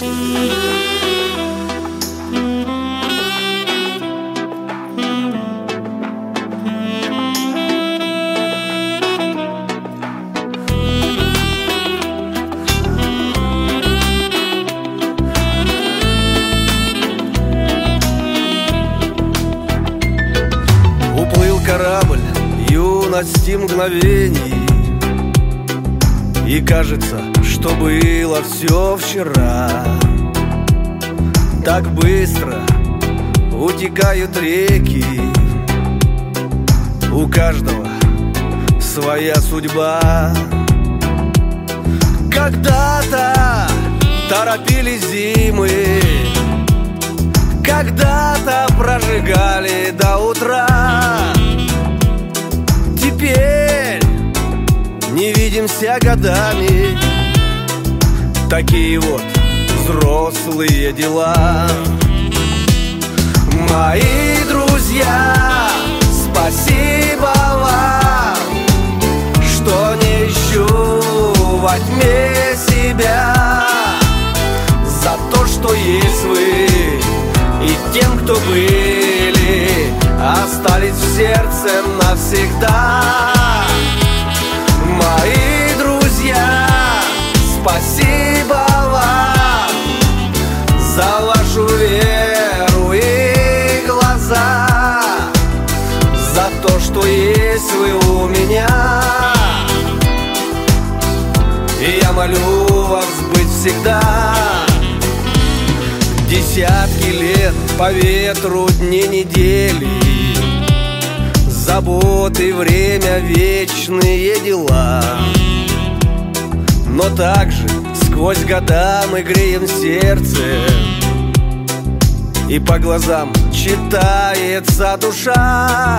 Уплыл корабль юности мгновений, и кажется, что было все вчера. Так быстро утекают реки, у каждого своя судьба. Когда-то торопились зимы, когда-то прожигали до утра. Теперь не видимся годами, такие вот взрослые дела. Мои друзья, спасибо вам, что не ищу во тьме себя, за то, что есть вы, и тем, кто были, остались в сердце навсегда. Мои друзья, спасибо вам за вашу веру и глаза, за то, что есть вы у меня. И я молю вас быть всегда. Десятки лет по ветру, дни, недели, заботы, время, вечные дела. Но также сквозь года мы греем сердце, и по глазам читается душа.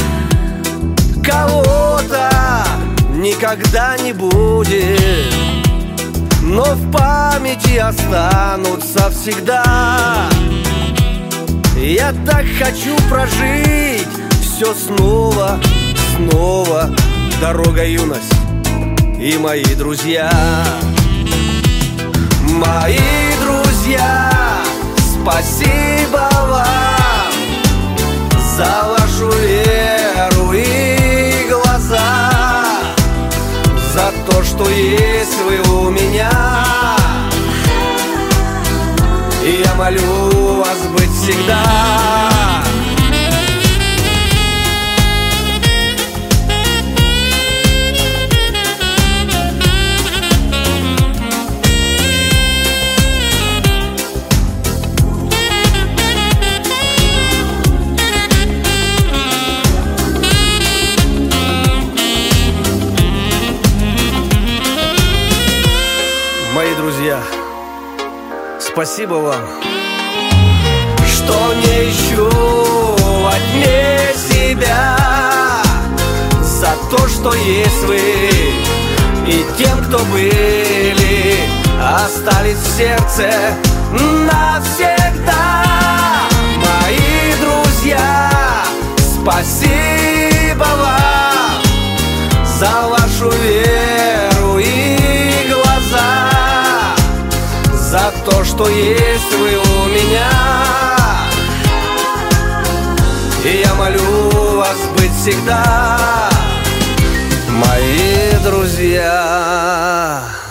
Кого-то никогда не будет, но в памяти останутся всегда. Я так хочу прожить все снова, снова. Дорога, юность и мои друзья. Мои друзья, спасибо вам за вашу веру и глаза, за то, что есть вы у меня. И я молю вас быть всегда. Мои друзья, спасибо вам, что не ищу во тьме себя, за то, что есть вы, и тем, кто были, остались в сердце навсегда. Мои друзья, спасибо вам за вашу веру и глаза, за то, что есть вы у меня. И я молю вас быть всегда, мои друзья.